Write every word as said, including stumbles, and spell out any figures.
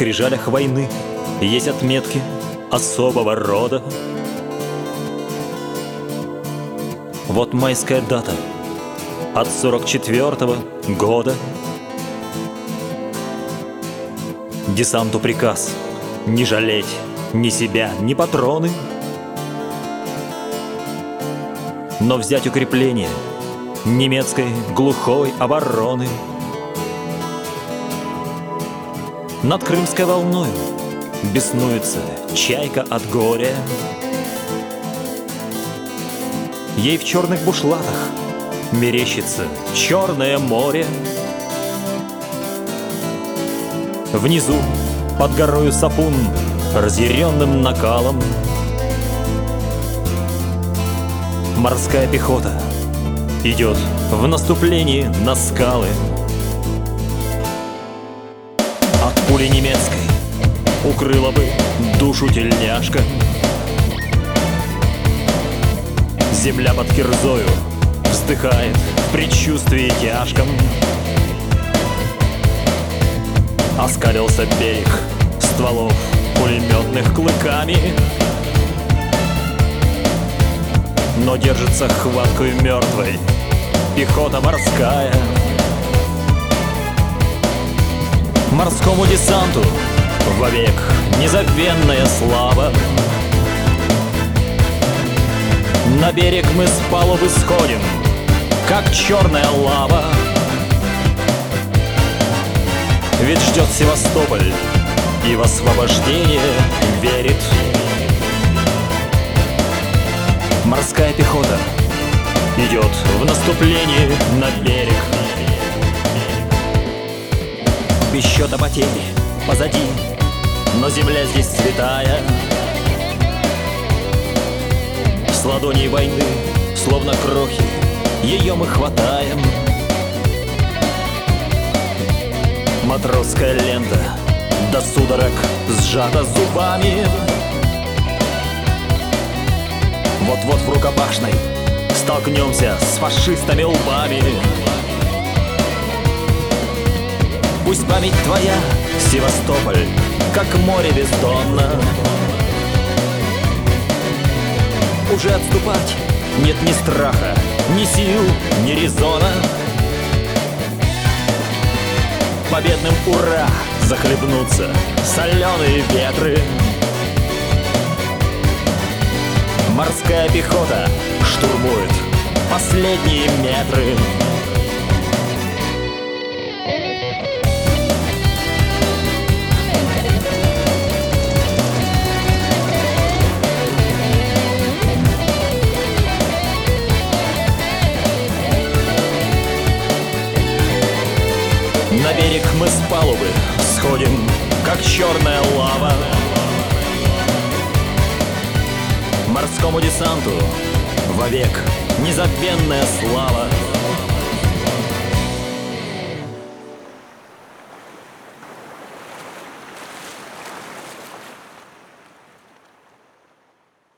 скрижалях войны есть отметки особого рода. Вот майская дата от сорок четвёртого года. Десанту приказ не жалеть ни себя, ни патроны, но взять укрепление немецкой глухой обороны. Над Крымской волною беснуется чайка от горя. Ей в черных бушлатах мерещится Черное море. Внизу, под горою Сапун, разъяренным накалом, морская пехота идет в наступлении на скалы. От пули немецкой укрыла бы душу тельняшка. Земля под кирзою вздыхает в предчувствии тяжком. Оскалился берег стволов пулеметных клыками, но держится хваткою мертвой пехота морская. Морскому десанту вовек незабвенная слава. На берег мы с палубы сходим, как черная лава. Ведь ждет Севастополь и в освобождение верит. Морская пехота идет в наступлении на берег. Без счета потери позади, но земля здесь святая. С ладоней войны, словно крохи, ее мы хватаем. Матросская лента до судорог сжата зубами. Вот-вот в рукопашной столкнемся с фашистами лбами. Пусть память твоя, Севастополь, как море бездонно. Уже отступать нет ни страха, ни сил, ни резона. Победным ура захлебнутся соленые ветры. Морская пехота штурмует последние метры. На берег мы с палубы сходим, как черная лава. Морскому десанту вовек незабвенная слава.